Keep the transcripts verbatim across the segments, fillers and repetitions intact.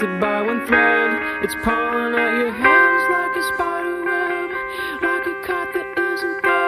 By one thread, it's pulling at your hands like a spider web, like a cut that isn't there.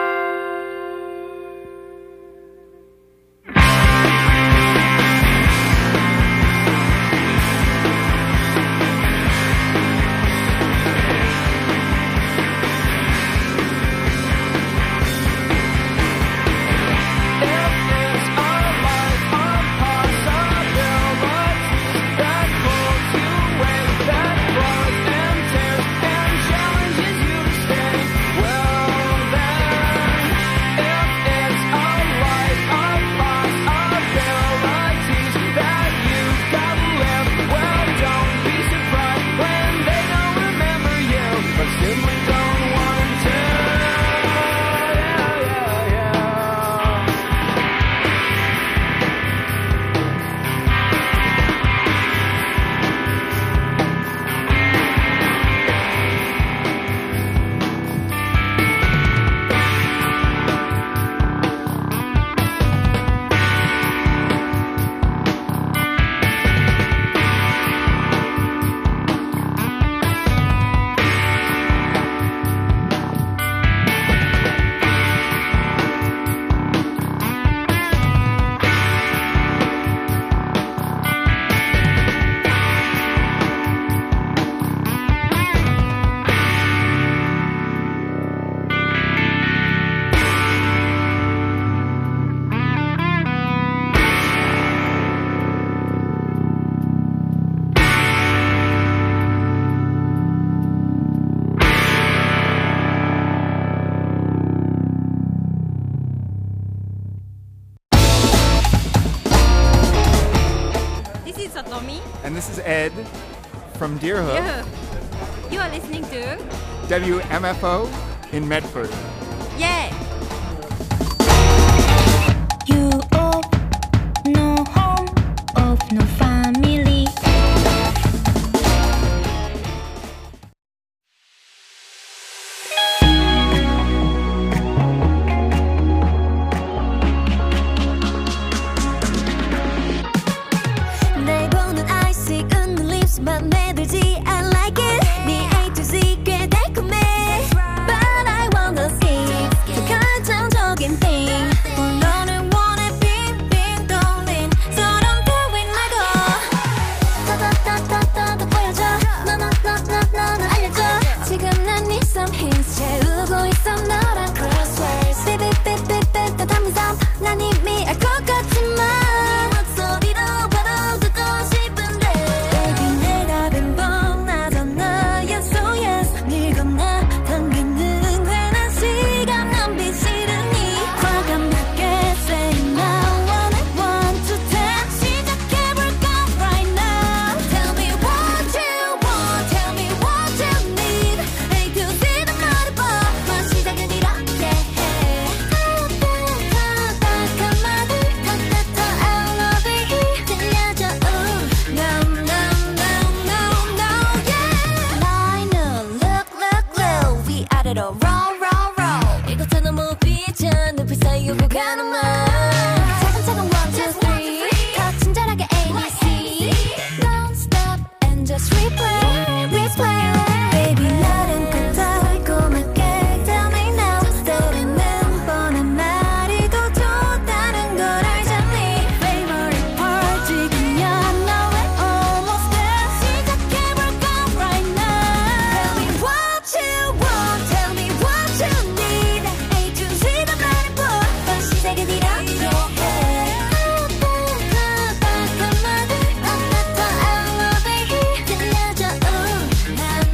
And this is Ed from Deerhook. Yeah. You are listening to W M F O in Medford. Yeah. You of no home, of no family. 날 보는 I see on the lips 만 내들지 I like it. 네 A to Z 꽤 달콤해. But I wanna see 그 결정적인 thing. 너를 원해 빙빙 돌린 서론 도인 말고 따따따따따 보여줘. 너너너너너는 알려줘. 지금 난 네 some hints 채우고 있어 너랑 crosswords. 삐삐삐삐삐 담은 삶 난 이미 알 것 같지만 목소리로 바로 듣고 싶은데 Baby 내 답은 뻔하잖아. Yes oh yes 늙었나 당기는 괜한 시간 낭비 싫으니 과감하게 say now one and one to ten 시작해볼까 right now. Tell me what you want, tell me what you need. A to Z는 말해봐 난 시작은 이렇게 해. 따뜻한 말들 더 I love it 들려줘. Ooh, no no no no no yeah. 나이는 look look look 위아래로 roll roll roll 이것도 너무 비전 눈빛 사이 오고 가는 말 차근차근 one two three 더 친절하게 A B C Don't stop and just replay replay Baby 나는 꼭 달콤하게 Tell me now 때리는 뻔한 말이 더 좋다는 걸 알잖니 Favorite part 지금이야 너의 almost there 시작해볼까 right now Tell me what you want Tell me what you need A to Z는 말해봐 넌 시작은 이렇게 해 따뜻한 말들 넌 더 I love it 들려줘 Ooh, 나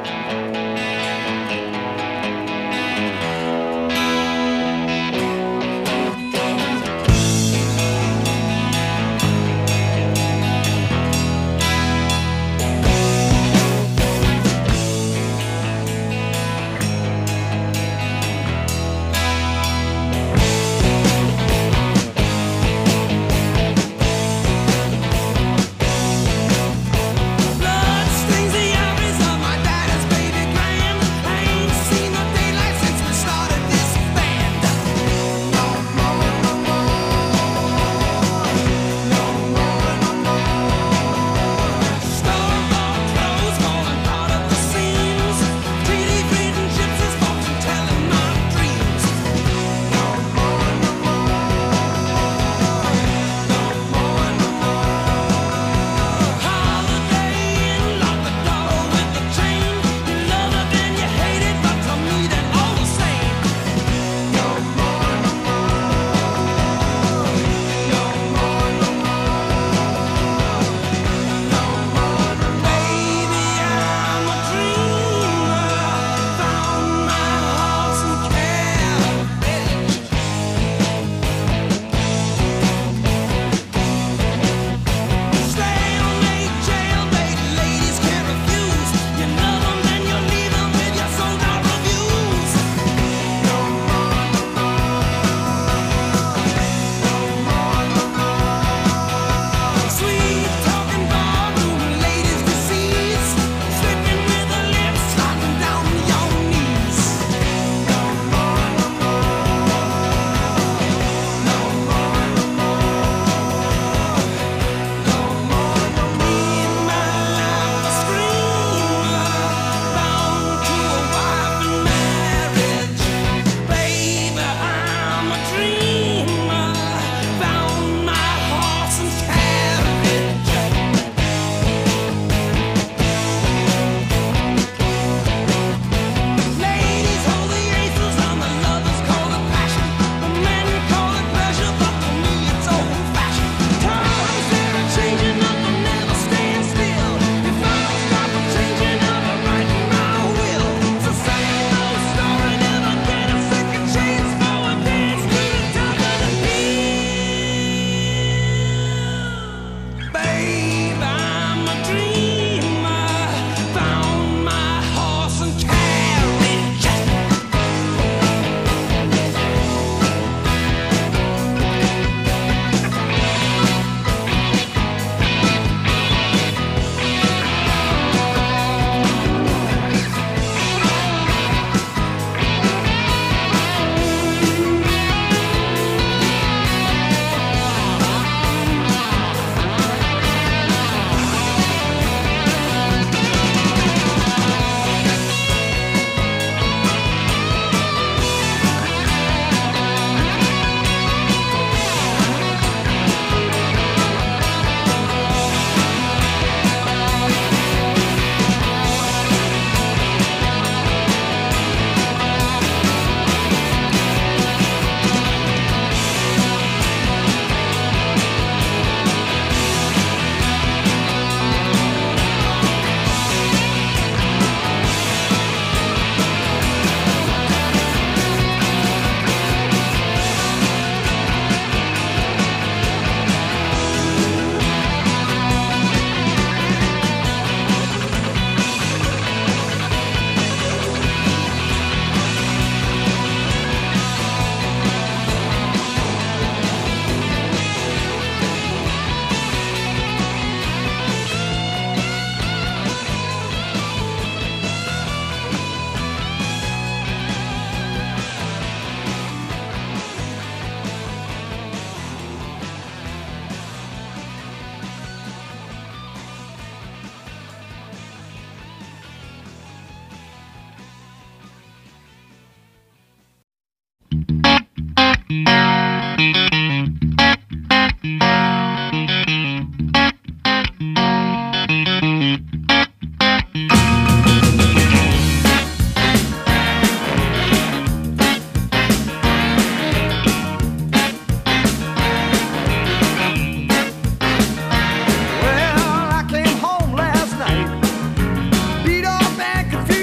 Well, I came home last night, beat up and confused.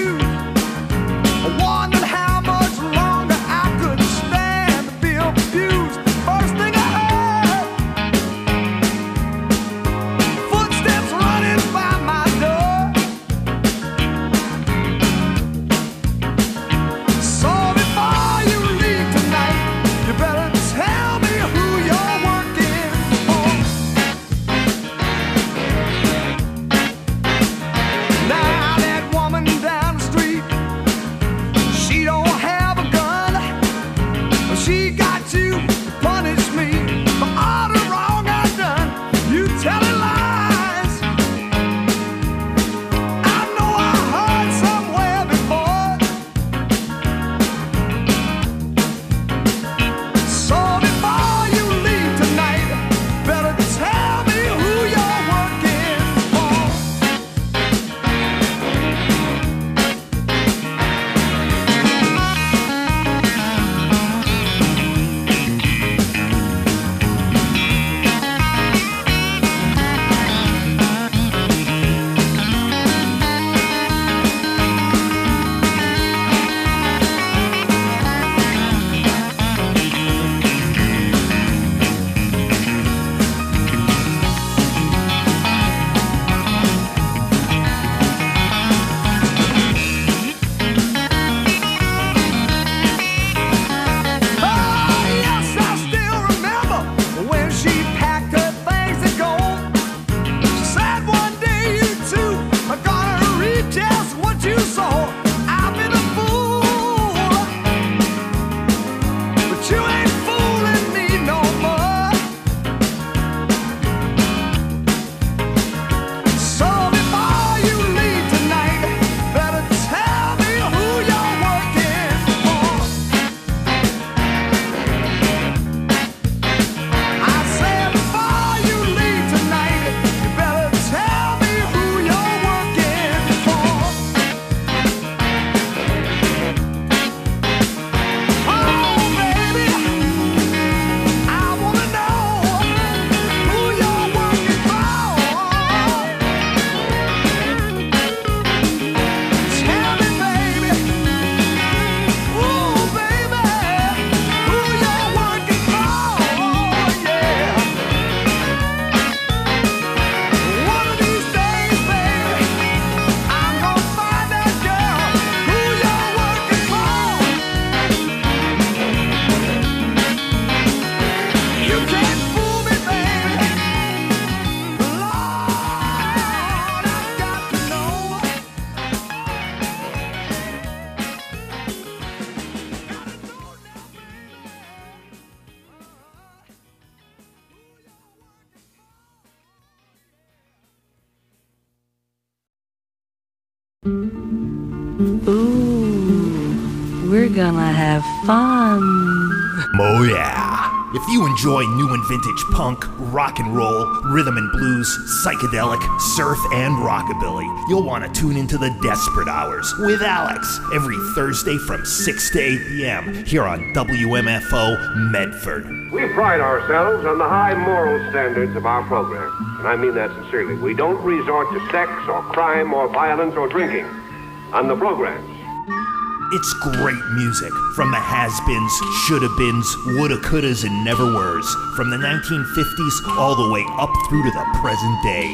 Ooh, we're gonna have fun. Oh yeah. If you enjoy new and vintage punk, rock and roll, rhythm and blues, psychedelic, surf, and rockabilly, you'll want to tune into the Desperate Hours with Alex every Thursday from six to eight p.m. here on W M F O Medford. We pride ourselves on the high moral standards of our program, and I mean that sincerely. We don't resort to sex or crime or violence or drinking on the programs. It's great music from the has-beens, shoulda-beens, woulda-couldas, and never-weres, from the nineteen fifties all the way up through to the present day.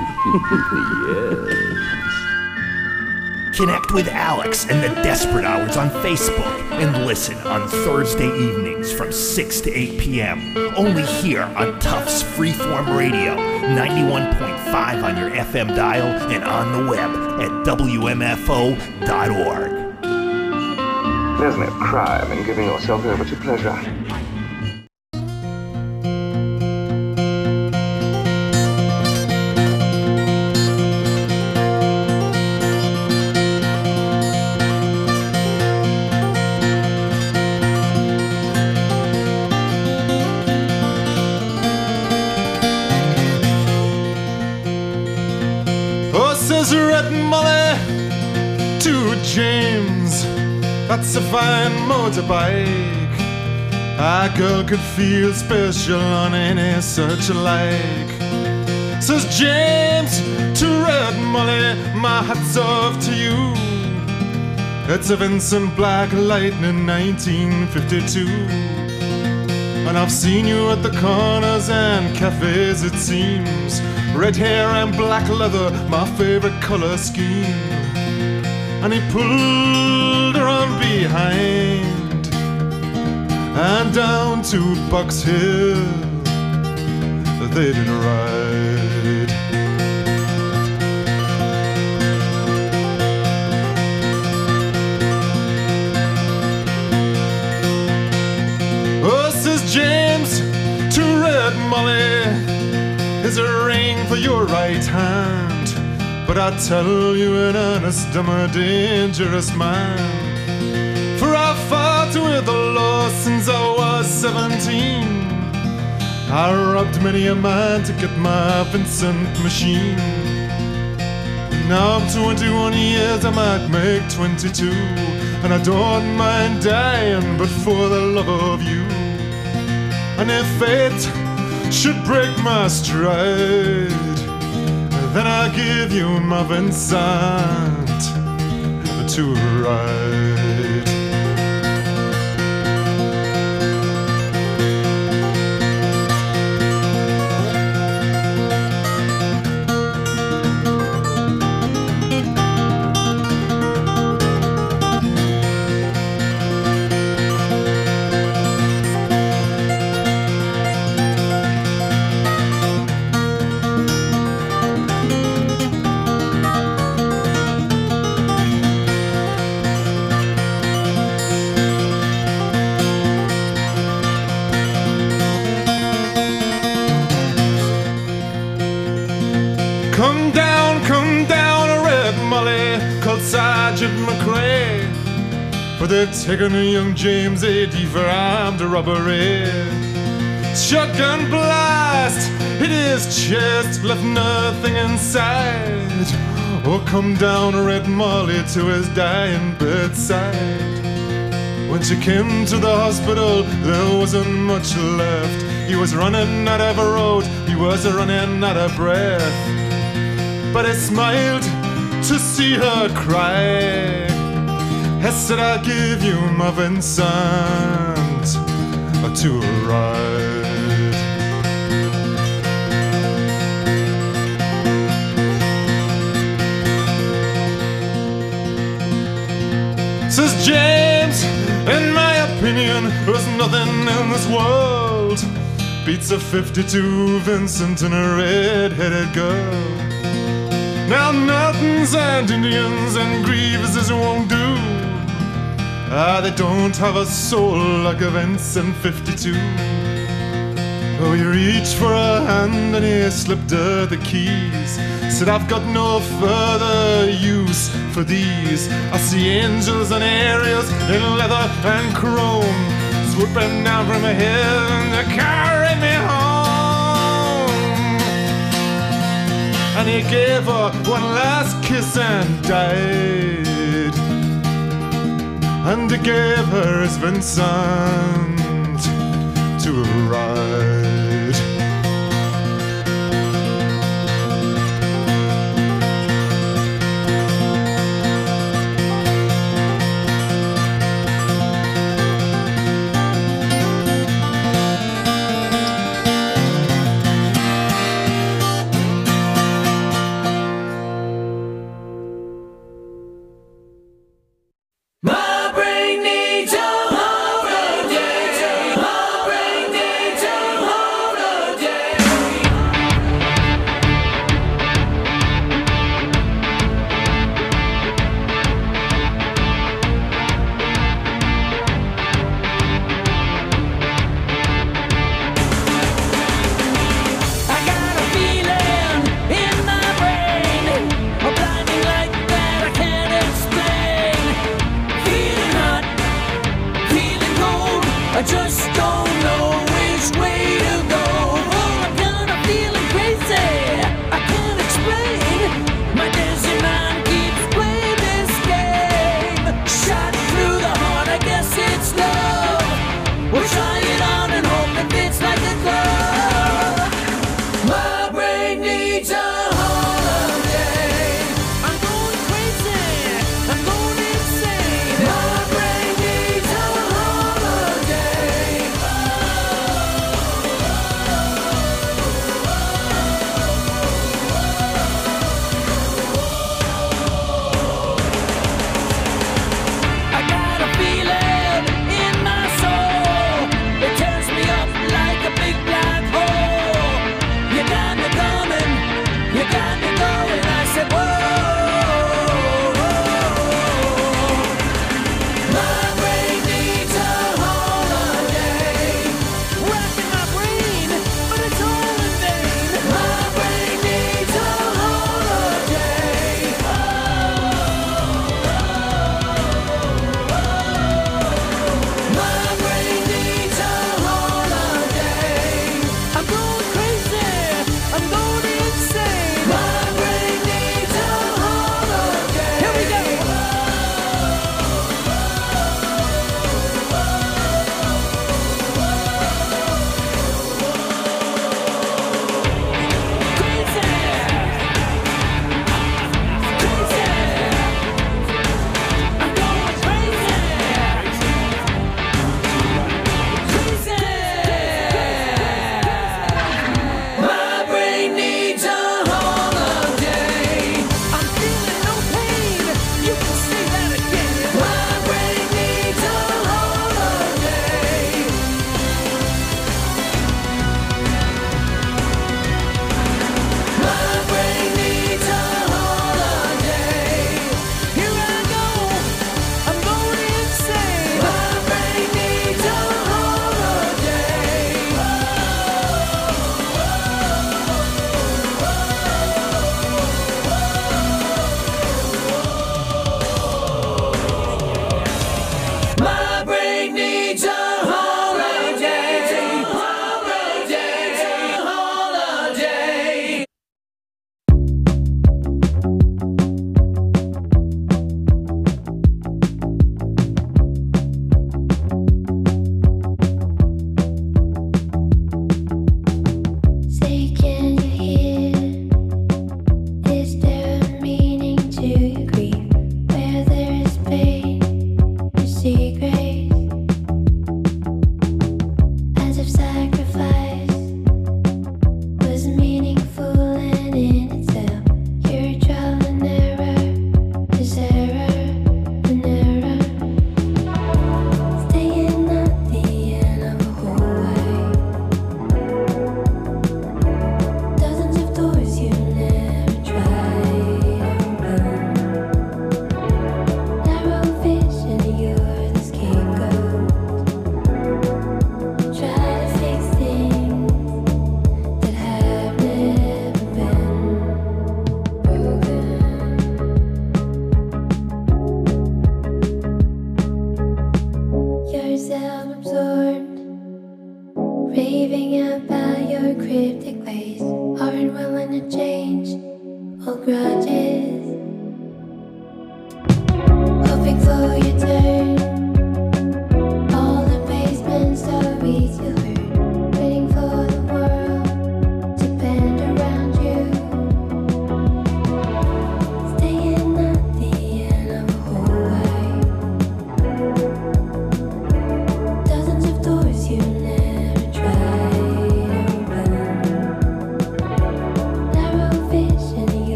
Yes. Connect with Alex and the Desperate Hours on Facebook and listen on Thursday evenings from six to eight p.m. only here on Tufts Freeform Radio, ninety-one point five on your F M dial and on the web at W M F O dot org. There's no crime in giving yourself over to pleasure. Oh, says Red Molly to James, that's a fine motorbike. A girl could feel special on any such like. Says James to Red Molly, my hat's off to you. It's a Vincent Black Lightning nineteen fifty-two. And I've seen you at the corners and cafes, it seems. Red hair and black leather, my favorite color scheme. And he pulled her on behind and down to Box Hill they did ride. Oh, says James to Red Molly, is a ring for your right hand. But I tell you in earnest, I'm a dangerous man. For I've fought with the law since I was seventeen. I robbed many a man to get my Vincent machine. Now I'm twenty-one years, I might make twenty-two. And I don't mind dying, but for the love of you. And if fate should break my stride, then I'll give you my Vincent to ride. Come down, come down, Red Molly, called Sergeant McRae. For they've taken a young James A D for armed robbery. Shotgun blast hit his chest, left nothing inside. Oh, come down, Red Molly, to his dying bedside. When she came to the hospital, there wasn't much left. He was running out of a road, he was running out of breath. But I smiled to see her cry. I said, I'll give you my Vincent to ride. Says James, in my opinion, there's nothing in this world beats a fifty-two Vincent and a red-headed girl. Now mountains and Indians and Grievases won't do. Ah, they don't have a soul like a Vincent fifty-two. Oh, he reached for her hand and he slipped her the keys. Said, I've got no further use for these. I see angels and aerials in leather and chrome, swooping down from heaven to carry me home. And he gave her one last kiss and died, and he gave her his Vincent to ride. My brain needs a holiday. My brain needs a holiday.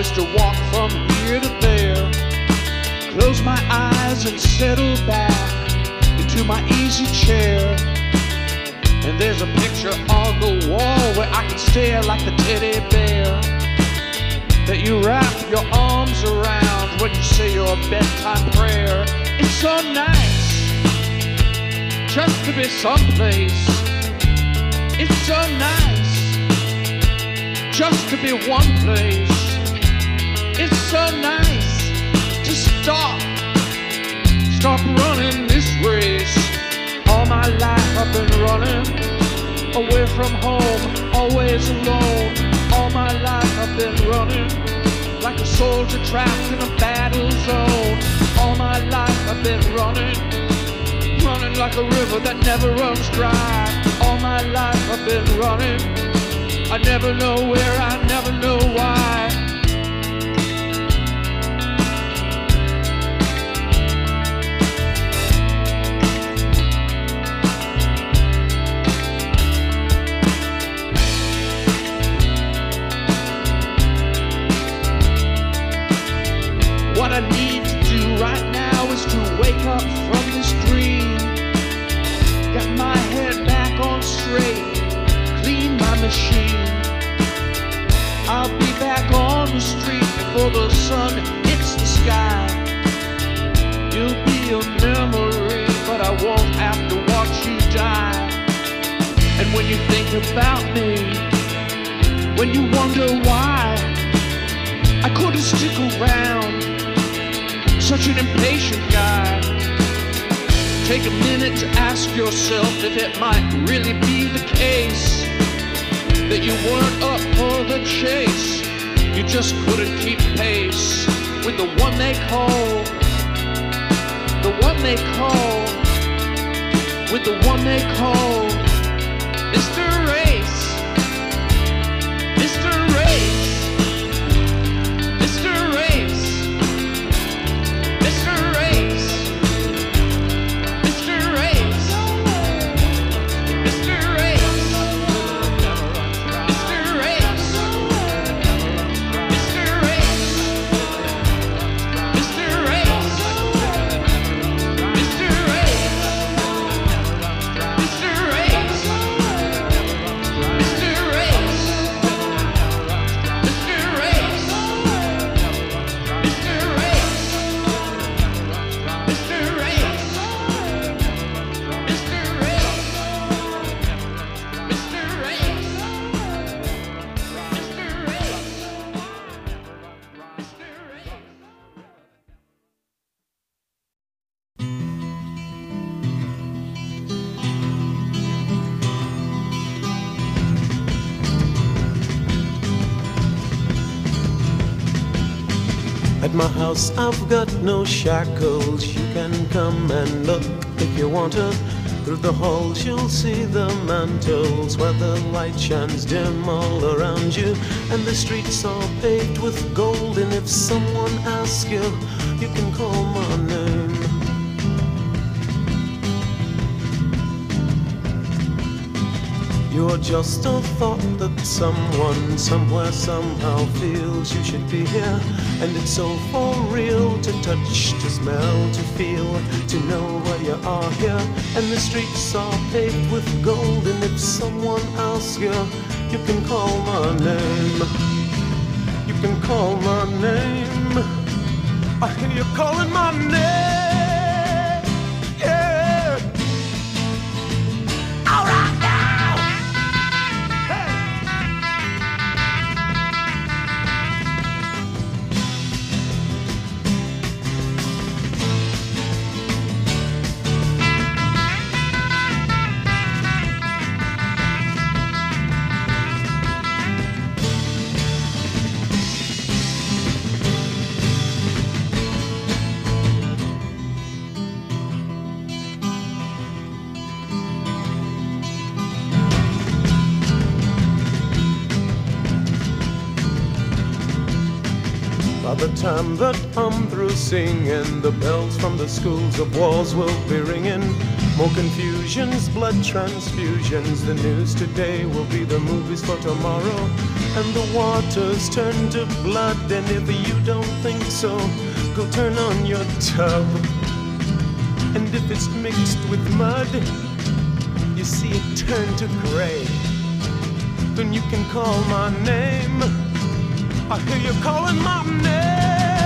is to walk from here to there. Close my eyes and settle back into my easy chair. And there's a picture on the wall where I can stare like a teddy bear that you wrap your arms around when you say your bedtime prayer. It's so nice just to be someplace. It's so nice just to be one place. It's so nice to stop, stop running this race. All my life I've been running away from home, always alone. All my life I've been running like a soldier trapped in a battle zone. All my life I've been running, running like a river that never runs dry. All my life I've been running, I never know where, I never know why. What I need to do right now is to wake up from this dream, get my head back on straight, clean my machine. I'll be back on the street before the sun hits the sky. You'll be a memory, but I won't have to watch you die. And when you think about me, when you wonder why I couldn't stick around, such an impatient guy, take a minute to ask yourself if it might really be the case that you weren't up for the chase. You just couldn't keep pace with the one they call, the one they call, with the one they call Mister Race, Mister Race, Mister Race. At my house I've got no shackles. You can come and look if you want to. Through the halls you'll see the mantles where the light shines dim all around you. And the streets are paved with gold. And if someone asks you, you can call my name. You're just a thought that someone, somewhere, somehow feels you should be here. And it's so for real to touch, to smell, to feel, to know where you are here. And the streets are paved with gold. And if someone asks you, you can call my name. You can call my name. I hear you calling my name. Yeah. All right. By the time that I'm through singing, the bells from the schools of walls will be ringing. More confusions, blood transfusions. The news today will be the movies for tomorrow. And the waters turn to blood. And if you don't think so, go turn on your tub. And if it's mixed with mud, you see it turn to gray. Then you can call my name. I hear you calling my name.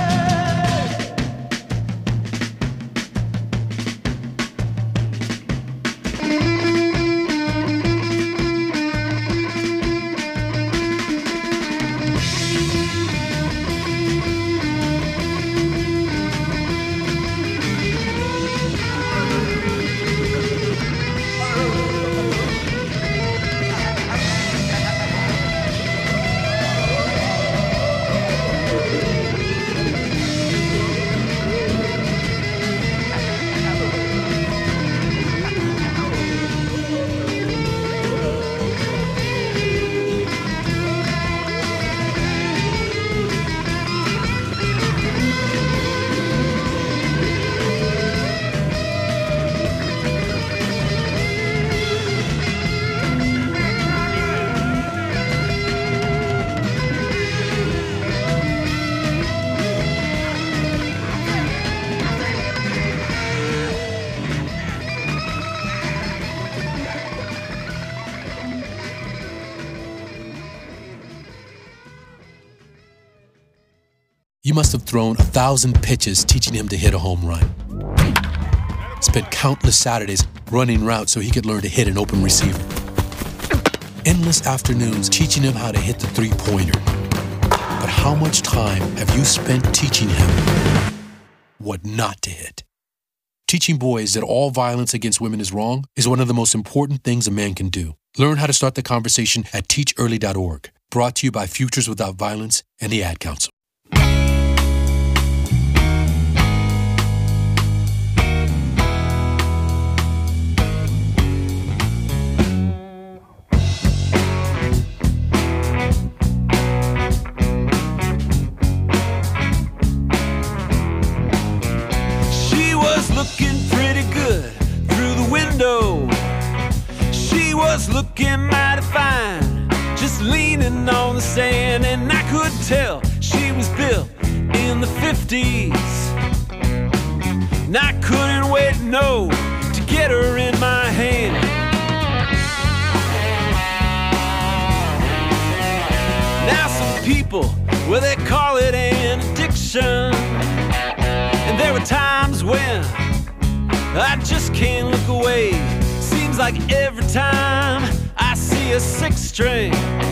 You must have thrown a thousand pitches teaching him to hit a home run. Spent countless Saturdays running routes so he could learn to hit an open receiver. Endless afternoons teaching him how to hit the three-pointer. But how much time have you spent teaching him what not to hit? Teaching boys that all violence against women is wrong is one of the most important things a man can do. Learn how to start the conversation at teach early dot org. Brought to you by Futures Without Violence and the Ad Council. Looking pretty good through the window. She was looking mighty fine, just leaning on the sand, and I could tell she was built in the fifties. And I couldn't wait, no, to get her in my hand. Now some people, well, they call it an addiction. And there were times when I just can't look away. Seems like every time I see a six string,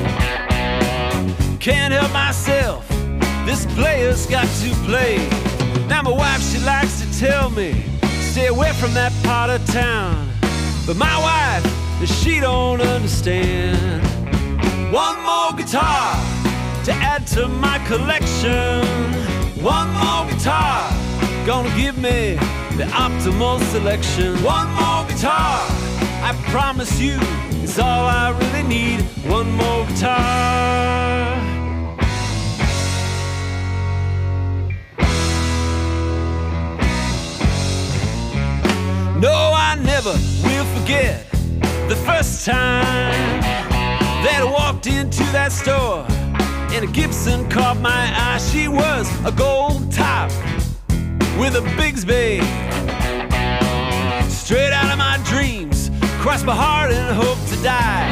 can't help myself, this player's got to play. Now my wife, she likes to tell me, stay away from that part of town. But my wife, she don't understand. One more guitar to add to my collection. One more guitar gonna give me the optimal selection. One more guitar, I promise you, is all I really need. One more guitar. No, I never will forget the first time that I walked into that store and a Gibson caught my eye. She was a gold top with a Bigsby, straight out of my dreams, crossed my heart and hope to die.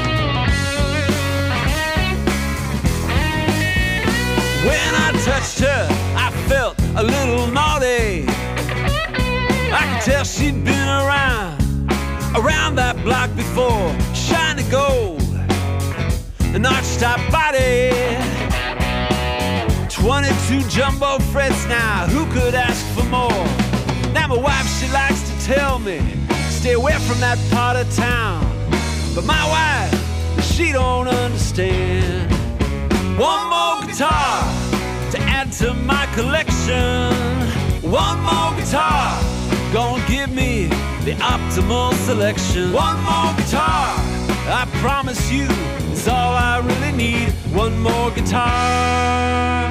When I touched her, I felt a little naughty. I could tell she'd been around, around that block before. Shiny gold, an arch-top body, twenty-two jumbo frets now, who could ask for more? Now my wife, she likes to tell me, stay away from that part of town. But my wife, she don't understand. One more guitar to add to my collection. One more guitar, gonna give me the optimal selection. One more guitar, I promise you, is all I really need. One more guitar.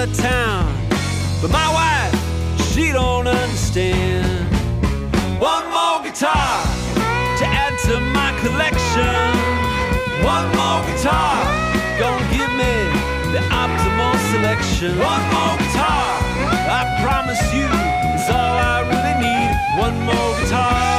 of town. But my wife, she don't understand. One more guitar to add to my collection. One more guitar, gonna give me the optimal selection. One more guitar, I promise you, is all I really need. One more guitar.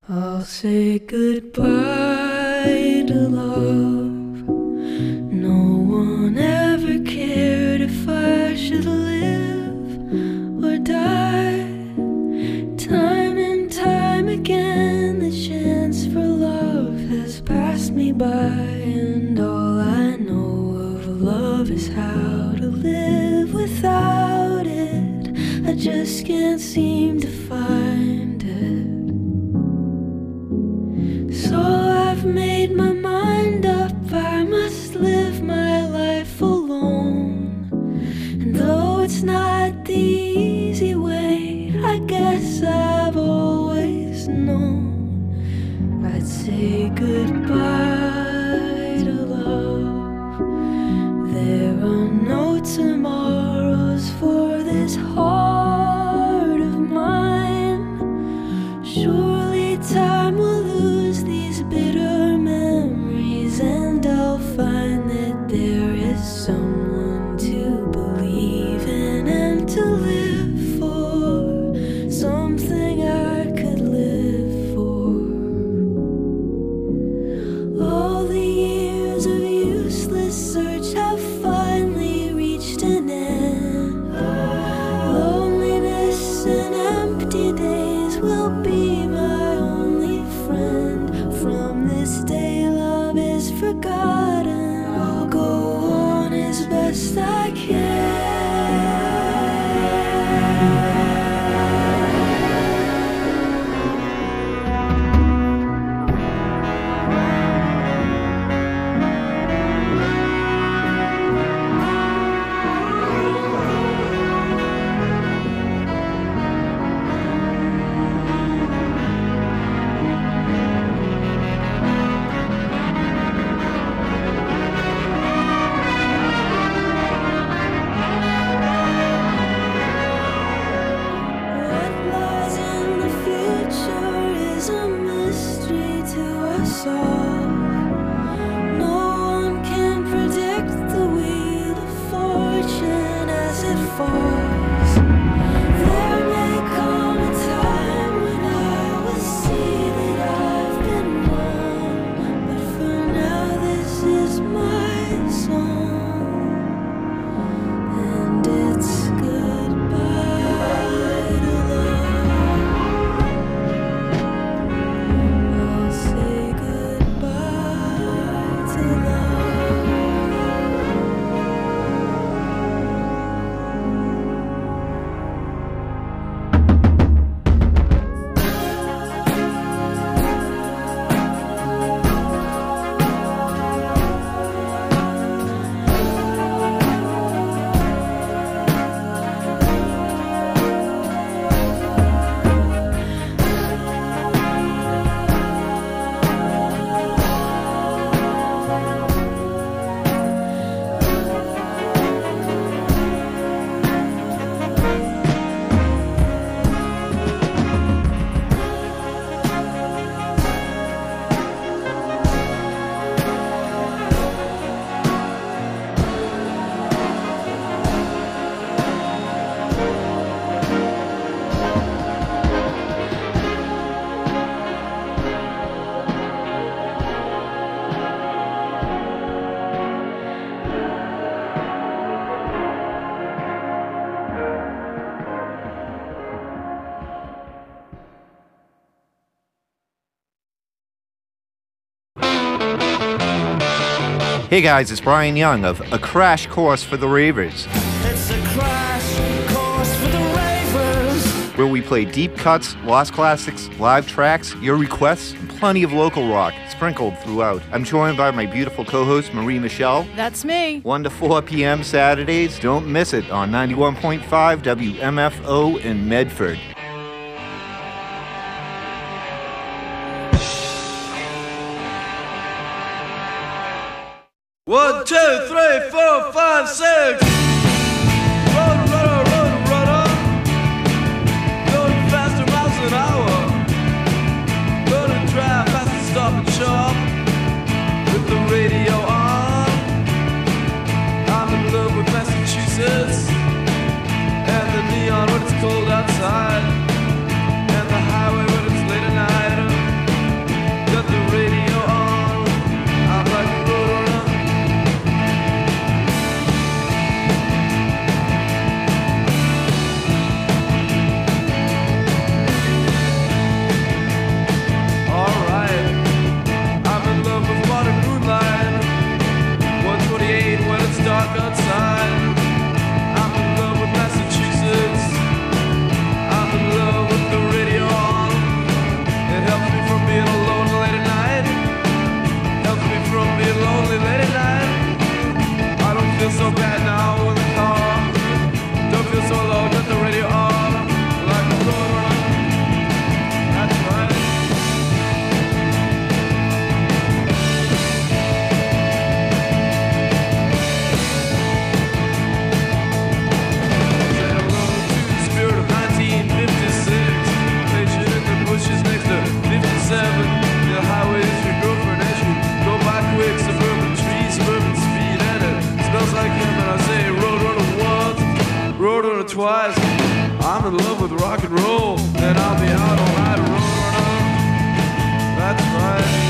I'll say goodbye to love. No one ever cared if I should live or die. Time and time again, the chance for love has passed me by, and all I know of love is how to live without it. I just can't seem to find it. So I've made my mind up, I must live my life alone. And though it's not the easy way, I guess I've always known I'd say goodbye to love. There are no tomorrows for this heart of mine. Surely time will lose these bitter memories, and I'll find that there is someone to believe in and to live for, something I could live for. All the years of useless search have finally reached an end. Loneliness and empty days will be my only friend. From this day love is forgotten. I'll go on as best I can. What lies in the future is a mystery to us all. No one can predict the wheel of fortune as it falls. There may come a time when I will see that I've been wrong, but for now this is my song, and it's goodbye to love. I'll say goodbye to love. Hey guys, it's Brian Young of A Crash Course for the Ravers, It's a crash course for the ravers. where we play deep cuts, lost classics, live tracks, your requests, and plenty of local rock sprinkled throughout. I'm joined by my beautiful co-host Marie Michelle. That's me. one to four p.m. Saturdays. Don't miss it on ninety-one point five W M F O in Medford. One, two, three, four, five, six. Run, run, run, run, going faster miles an hour. Gonna drive fast and stop and shop with the radio on. I'm in love with Massachusetts and the neon when it's cold outside, and the highway when it's late at night. or twice. I'm in love with rock and roll, and I'll be out all night rolling. That's right.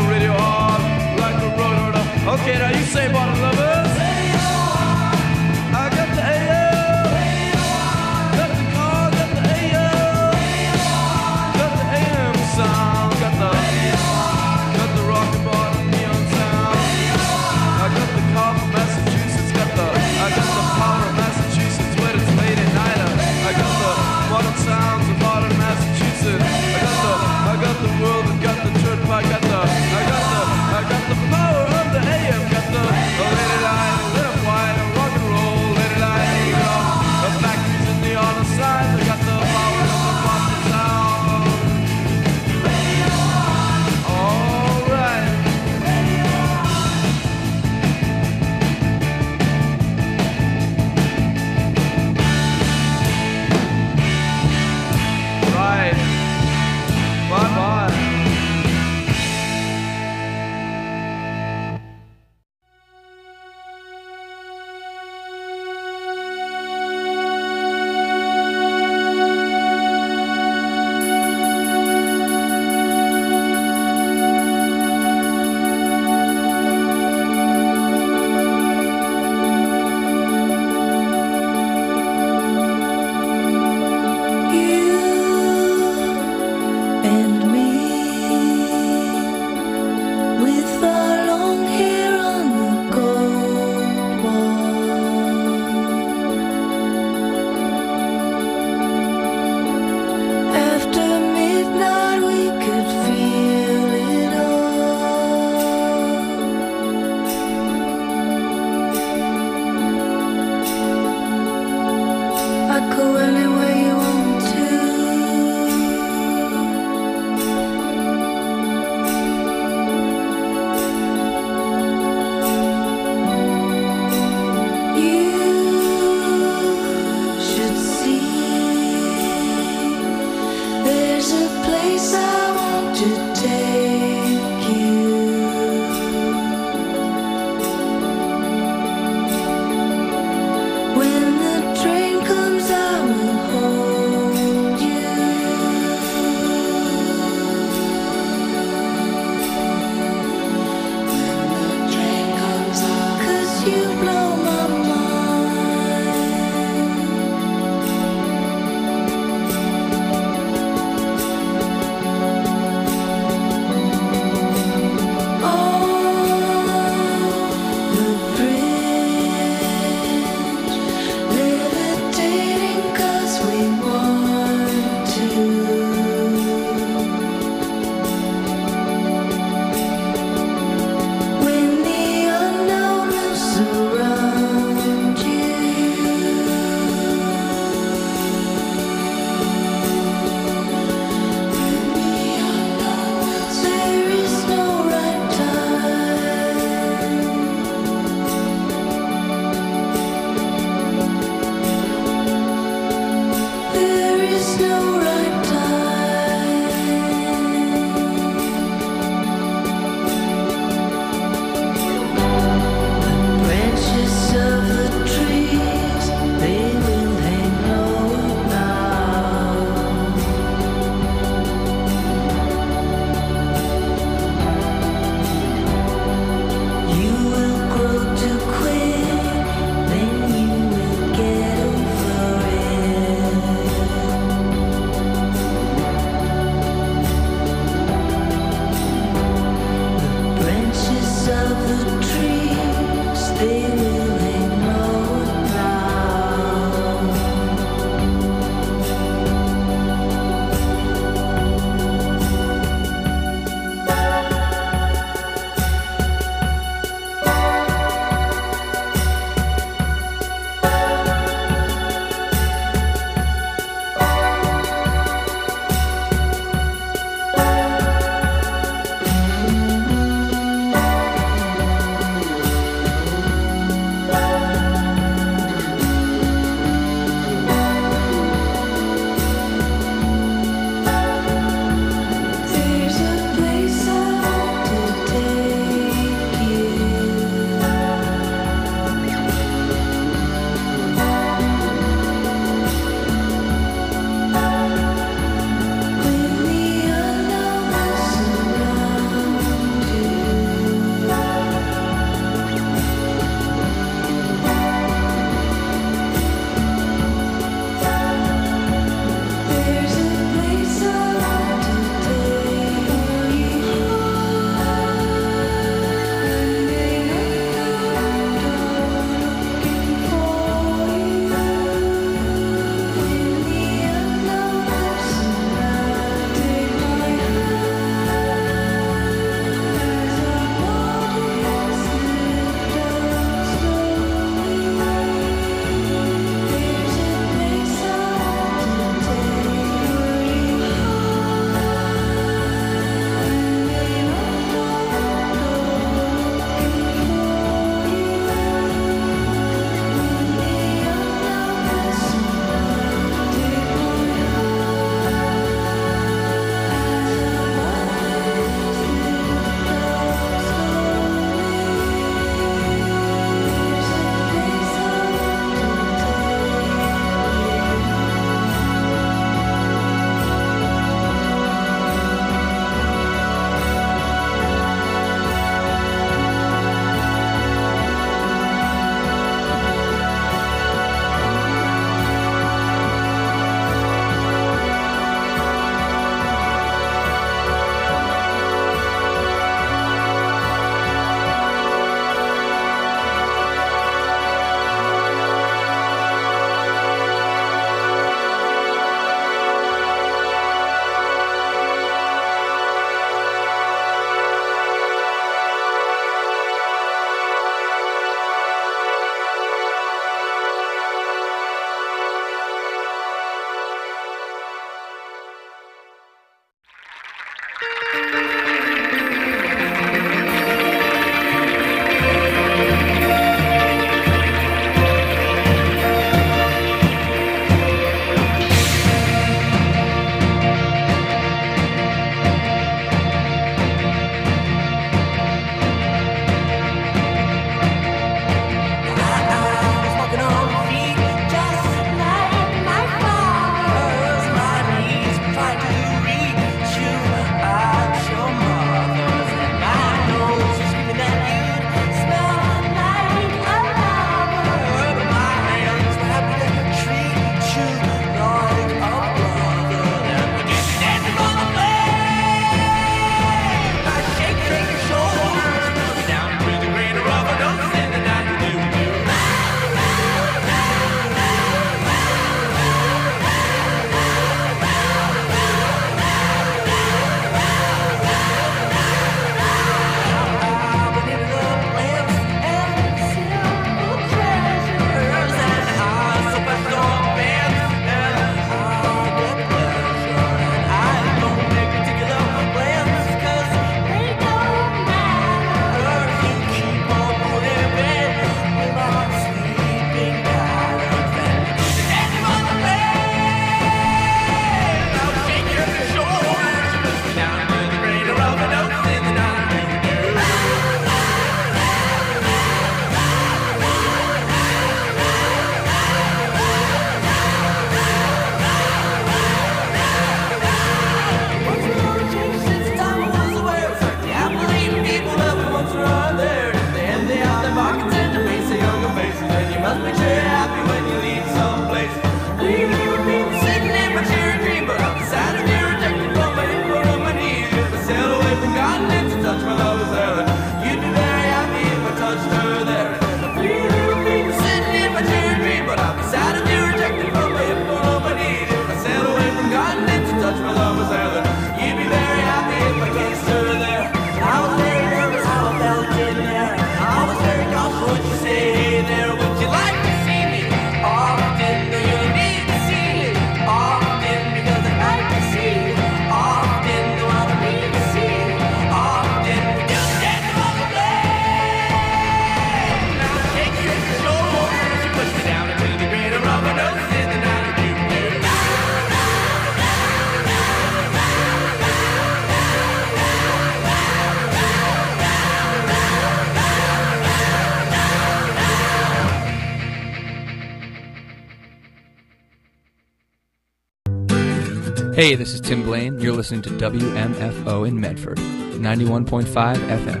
Hey, this is Tim Blaine. You're listening to W M F O in Medford, ninety-one point five F M.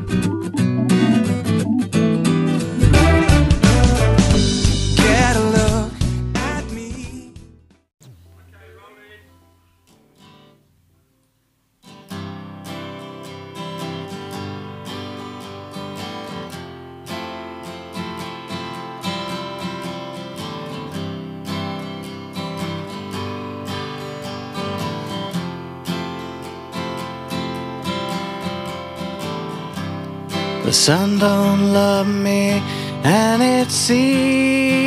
Get a look at me. The sun don't love me, and it seems